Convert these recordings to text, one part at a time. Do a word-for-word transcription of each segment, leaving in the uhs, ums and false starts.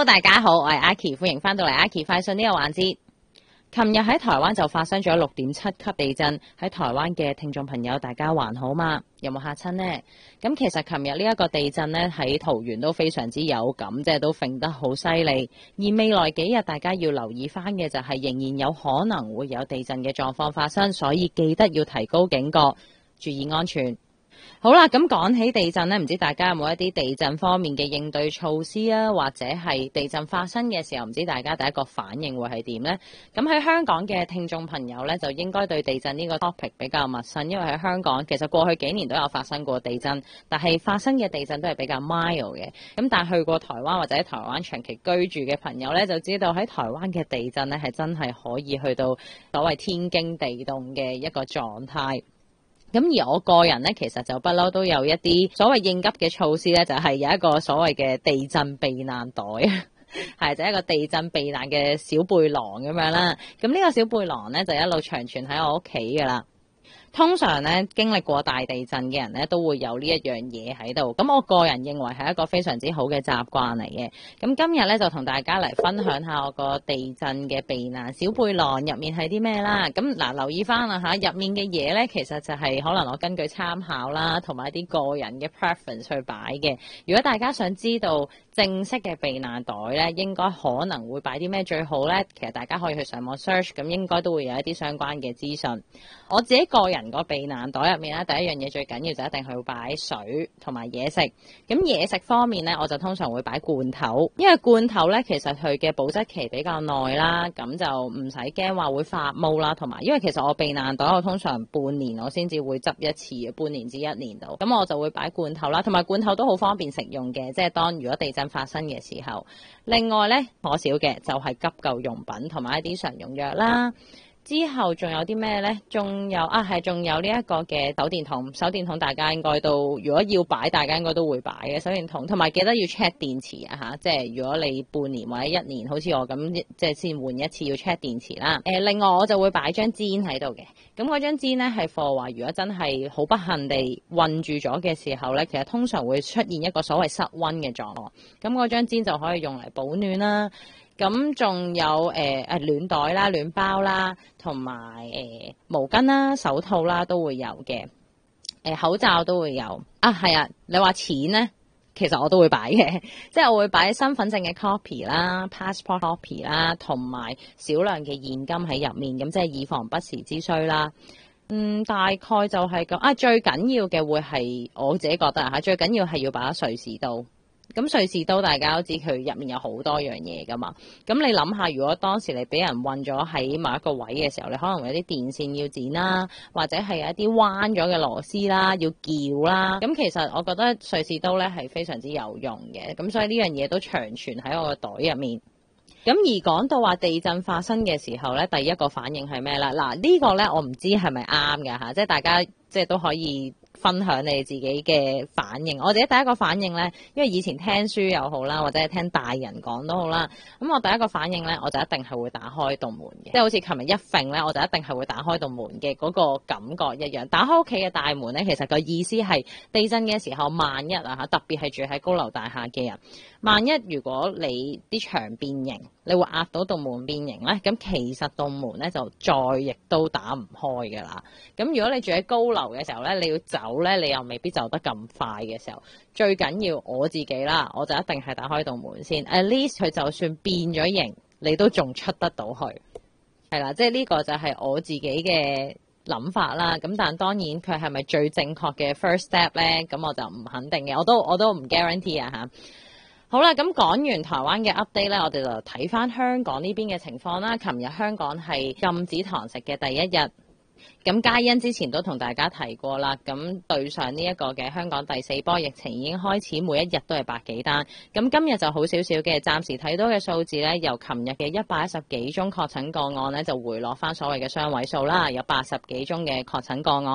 Hello， 大家好，我係阿琪，歡迎翻到嚟阿琪快訊呢個環節。琴日喺台灣就發生咗六點七級地震，喺台灣嘅聽眾朋友，大家還好嗎？有冇嚇親呢？咁其實琴日呢一個地震呢，喺桃園都非常之有感，即係都揈得好犀利。而未來幾日大家要留意翻嘅就係仍然有可能會有地震嘅狀況發生，所以記得要提高警覺，注意安全。好啦，咁講起地震呢，唔知大家有冇一啲地震方面嘅應對措施啊，或者係地震發生嘅時候，唔知大家第一個反應會係點呢？咁喺香港嘅聽眾朋友呢，就應該對地震呢個 topic 比較陌生，因為喺香港其實過去幾年都有發生過地震，但係發生嘅地震都係比較 mild 嘅。咁但係去過台灣或者喺台灣長期居住嘅朋友呢，就知道喺台灣嘅地震呢係真係可以去到所謂天驚地動嘅一個狀態。咁而我個人咧，其實就不嬲都有一啲所謂應急嘅措施咧，就係有一個所謂嘅地震避難袋，係就係一個地震避難嘅小背囊咁樣啦。咁呢個小背囊咧就一路長存喺我屋企噶啦。通常咧經歷過大地震嘅人咧都會有呢一樣嘢喺度，咁我個人認為係一個非常之好嘅習慣嚟嘅。咁今日咧就同大家嚟分享下我個地震嘅避難小背囊入面係啲咩啦。咁嗱，留意翻啦嚇，入面嘅嘢咧其實就係可能我根據參考啦，同埋一啲個人嘅 preference 去擺嘅。如果大家想知道正式嘅避難袋咧，應該可能會擺啲咩最好咧？其實大家可以去上網 search， 咁應該都會有一啲相關嘅資訊。我自己個人個避難袋入面咧，第一樣嘢最緊要就一定係要擺水同埋嘢食。咁嘢食方面咧，我就通常會擺罐頭，因為罐頭咧其實佢嘅保質期比較耐啦，咁就唔使驚話會發毛啦。同埋因為其實我避難袋我通常半年我先至會執一次嘅，半年至一年度，咁我就會擺罐頭啦。同埋罐頭都好方便食用嘅，即係當如果地震發生嘅時候。另外咧可少嘅就係急救用品同埋一啲常用藥啦。之後仲有啲咩呢？仲有啊，係仲有呢一個嘅手電筒。手電筒大家應該都，如果要擺，大家應該都會擺嘅手電筒。同埋記得要 check 電池啊嚇，即係如果你半年或者一年，好似我咁，即係先換一次要 check 電池啦。誒、呃，另外我就會擺張氈喺度嘅。咁嗰張氈呢係貨話，如果真係好不幸地困住咗嘅時候呢，其實通常會出現一個所謂室溫嘅狀況。咁嗰張氈就可以用嚟保暖啦。咁仲有誒誒、呃、暖袋啦、暖包啦，同埋誒毛巾啦、手套啦都會有嘅。誒、呃、口罩都會有啊，係啊！你話錢呢，其實我都會擺嘅，即係我會擺身份證嘅 copy 啦、passport copy 啦，同埋少量嘅現金喺入面，咁即係以防不時之需啦。嗯，大概就係咁啊。最緊要嘅會係我自己覺得嚇，最緊要係要擺瑞士刀。咁瑞士刀大家都知佢入面有好多樣嘢噶嘛，咁你諗下，如果當時你俾人困咗喺某一個位嘅時候，你可能會有啲電線要剪啦，或者係有一啲彎咗嘅螺絲啦，要撬啦。咁其實我覺得瑞士刀咧係非常之有用嘅，咁所以呢樣嘢都長存喺我個袋入面。咁而講到話地震發生嘅時候咧，第一個反應係咩啦？嗱，呢個咧我唔知係咪啱㗎嚇，即係大家即係都可以分享你自己嘅反應。我自己第一個反應呢，因為以前聽書又好啦，或者係聽大人講都好啦，咁我第一個反應呢，我就一定係會打開道門嘅，即係好似琴日一揈呢，我就一定係會打開道門嘅嗰個感覺一樣。打開屋企嘅大門呢，其實個意思係地震嘅時候，萬一啊嚇，特別係住喺高樓大廈嘅人，萬一如果你啲牆變形，你會壓到道門變形呢，咁其實道門呢就再亦都打唔開㗎啦。咁如果你住喺高樓嘅時候呢，你要走呢，你又未必走得咁快嘅時候，最緊要我自己啦，我就一定係打開道門先。At least 佢就算變咗形，你都仲出得到去，係啦，即係呢個就係我自己嘅諗法啦。咁但當然佢係咪最正確嘅 first step 呢？咁我就唔肯定嘅，我都我都唔 guarantee 啊嚇。好啦，咁講完台灣嘅 update 咧，我哋就睇翻香港呢邊嘅情況啦。琴日香港係禁止堂食嘅第一日，咁嘉欣之前都同大家提過啦。咁對上呢一個嘅香港第四波疫情已經開始，每一日都係百幾單。咁今日就好少少嘅，暫時睇到嘅數字咧，由琴日嘅一百一十幾宗確診個案咧，就回落翻所謂嘅雙位數啦，有八十幾宗嘅確診個案。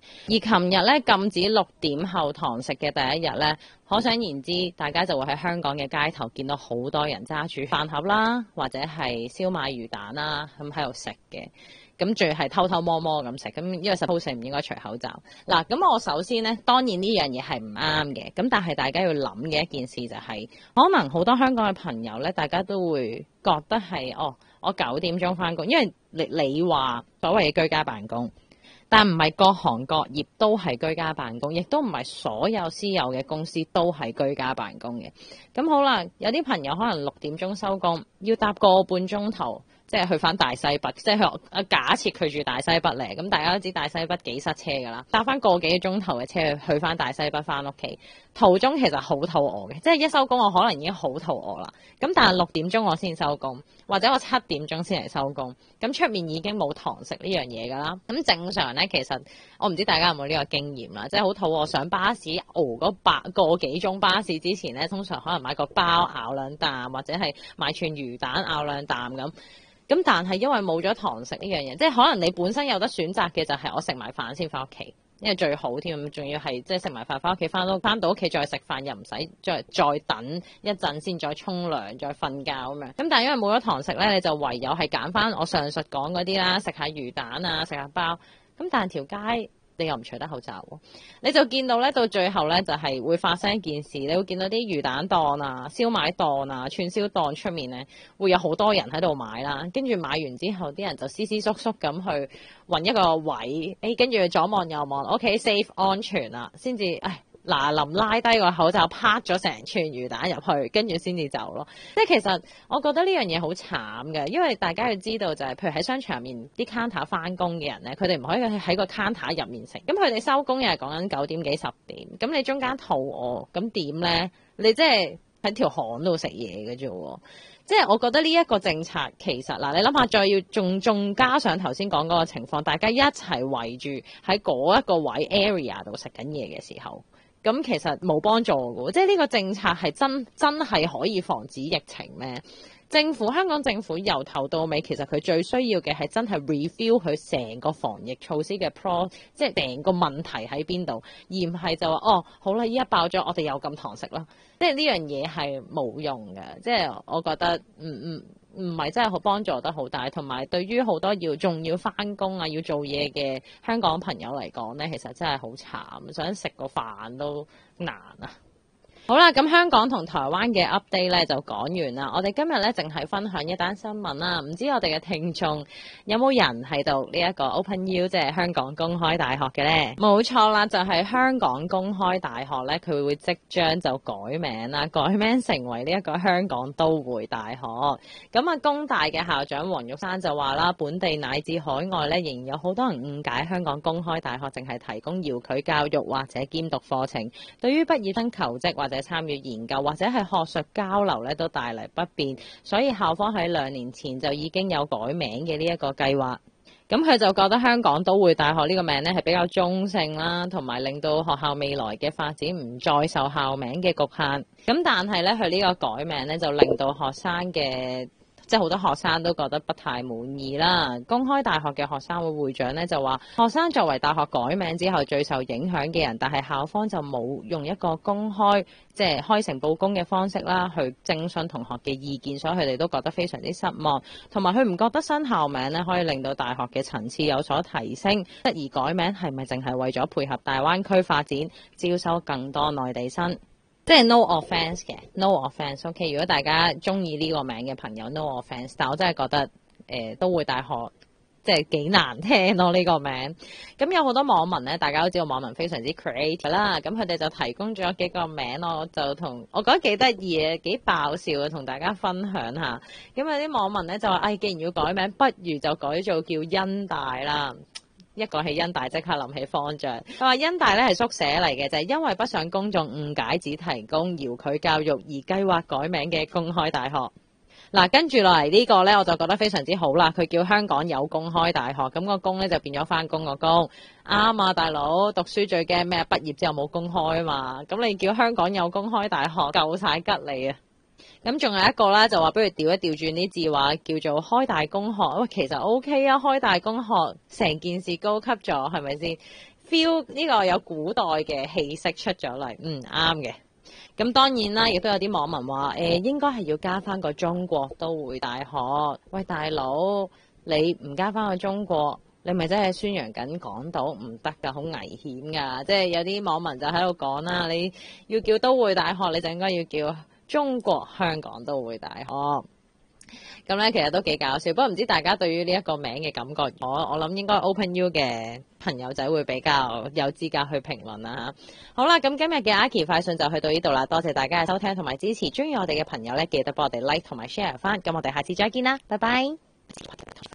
而琴日咧禁止六點後堂食嘅第一日咧，可想而知，大家就會喺香港嘅街頭見到好多人揸住飯盒啦，或者係燒賣魚蛋啦，咁喺度食嘅。咁仲要係偷偷摸摸咁食，咁因為 suppose 唔應該除口罩。嗱，咁我首先呢，當然呢樣嘢係唔啱嘅。咁但係大家要諗嘅一件事就係，可能好多香港嘅朋友呢，大家都會覺得係哦，我九點鐘返工，因為你你話所謂嘅居家辦公，但唔係各行各業都係居家辦公，亦都唔係所有私有嘅公司都係居家辦公嘅。咁好啦，有啲朋友可能六點鐘收工，要搭個半鐘頭。即係去翻大西北，即係去啊！假設佢住大西北咧，咁大家都知大西北幾塞車㗎啦，搭翻個幾個鐘頭嘅車去翻大西北翻屋企，途中其實好肚餓嘅，即係一收工我可能已經好肚餓啦。咁但係六點鐘我先收工，或者我七點鐘先嚟收工，咁出面已經冇堂食呢樣嘢㗎啦。咁正常咧，其實我唔知大家有冇呢個經驗啦，即係好肚餓上巴士熬嗰八個幾鐘巴士之前咧，通常可能買個包咬兩啖，或者係買串魚蛋咬兩啖咁。咁但係因為冇咗堂食呢樣嘢，即係可能你本身有得選擇嘅就係我食埋飯先翻屋企，因為最好添，仲要係即係食埋飯翻屋企，翻到翻到屋企再食飯，又唔使再再等一陣先再沖涼再瞓覺咁樣。咁但係因為冇咗堂食咧，你就唯有係揀翻我上述講嗰啲啦，食下魚蛋啊，食下包。咁但係條街你又唔除得口罩喎，你就見到咧，到最後咧就係會發生一件事，你會見到啲魚蛋檔啊、燒賣檔啊、串燒檔出面咧會有好多人喺度買啦，跟住買完之後啲人就斯斯縮縮咁去揾一個位，誒跟住左望右望 ，OK safe 安全啦，先至唉。嗱，臨拉低個口罩，拍咗成串魚蛋入去，跟住先至走咯。即係其實我覺得呢樣嘢好慘嘅，因為大家要知道就係、是，譬如喺商場入面啲 counter 翻工嘅人咧，佢哋唔可以喺個 counter 入面食。咁佢哋收工又係講緊九點幾十點，咁你中間肚餓，咁點咧？你即係喺條巷度食嘢嘅啫喎。即係我覺得呢一個政策其實嗱，你諗下，再要仲仲加上頭先講嗰個情況，大家一齊圍住喺嗰一個位 area 度食緊嘢嘅時候，咁其實冇幫助嘅。即係呢個政策係真真係可以防止疫情咩？政府香港政府由頭到尾，其實佢最需要嘅係真係 review 佢成個防疫措施嘅 pro， 即係成個問題喺邊度，而唔係就話哦好啦，依家爆咗，我哋有咁堂食啦。即係呢樣嘢係冇用嘅，即係我覺得唔唔唔係真係好幫助得好大，同埋對於好多要仲要翻工啊要做嘢嘅香港朋友嚟講咧，其實真係好慘，想食個飯都難啊！好啦，咁香港同台灣嘅 update 咧就講完啦。我哋今日咧淨係分享一單新聞啦，唔知我哋嘅聽眾有冇人喺度呢一個 OpenU 即係香港公開大學嘅呢？冇錯啦，就係香港公開大學咧，佢會即將就改名啦，改名成為呢一個香港都會大學。咁啊，公大嘅校長黃玉山就話啦，本地乃至海外咧，仍然有好多人誤解香港公開大學淨係提供遙距教育或者兼讀課程，對於畢業生求職或者參與研究或者係學術交流咧，都帶嚟不便，所以校方喺兩年前就已經有改名嘅呢一個計劃。咁佢就覺得香港都會大學呢個名咧係比較中性啦，同埋令到學校未來嘅發展唔再受校名嘅局限。咁但係咧，佢呢個改名咧就令到學生嘅即係好多學生都覺得不太滿意啦。公開大學嘅學生會會長咧就話，學生作為大學改名之後最受影響嘅人，但係校方就冇用一個公開即係開誠佈公嘅方式啦，去徵詢同學嘅意見，所以佢哋都覺得非常之失望。同埋佢唔覺得新校名咧可以令到大學嘅層次有所提升，質疑改名係咪淨係為咗配合大灣區發展，招收更多內地生。即係 no offence 嘅 no offence OK， 如果大家中意呢個名嘅朋友 no offence， 但我真係覺得誒、呃、都會大學即係幾難聽咯呢個名。咁有好多網民咧，大家都知道網民非常之 creative 啦，咁佢哋就提供咗幾個名，我就同我覺得幾得意嘅，幾爆笑嘅，同大家分享下。咁有啲網民咧就話，哎，既然要改名，不如就改做叫恩大啦。一講起恩大，即刻諗起方丈。佢話恩大咧係縮寫嚟嘅，就係因為不想公眾誤解，只提供遙距教育而計劃改名嘅公開大學。嗱，跟住落嚟呢個咧，我就覺得非常之好啦。佢叫香港有公開大學，咁個公咧就變咗翻工個工。啱啊，大佬，讀書最驚咩？畢業之後冇公開啊嘛。咁你叫香港有公開大學，夠晒吉利啊！咁仲有一個啦，就話不如調一調轉啲字，話叫做開大公學。喂，其實 O K 啊，開大公學成件事高級咗，係咪先？ feel 呢個有古代嘅氣息出咗嚟，嗯，啱嘅。咁當然啦，亦都有啲網民話誒、呃、應該係要加翻個中國都會大學。喂，大佬，你唔加翻個中國，你咪真係宣揚緊港島唔得㗎，好危險㗎。即係有啲網民就喺度講啦，你要叫都會大學，你就應該要叫中國香港都會大學。咁咧其實都幾搞笑，不過唔知大家對於呢一個名嘅感覺，我我諗應該 OpenU 嘅朋友仔會比較有資格去評論啦嚇。好啦，咁今日嘅阿奇快訊就去到呢度啦，多謝大家嘅收聽同埋支持，中意我哋嘅朋友咧記得幫我哋 like 同埋 share 翻，咁我哋下次再見啦，拜拜。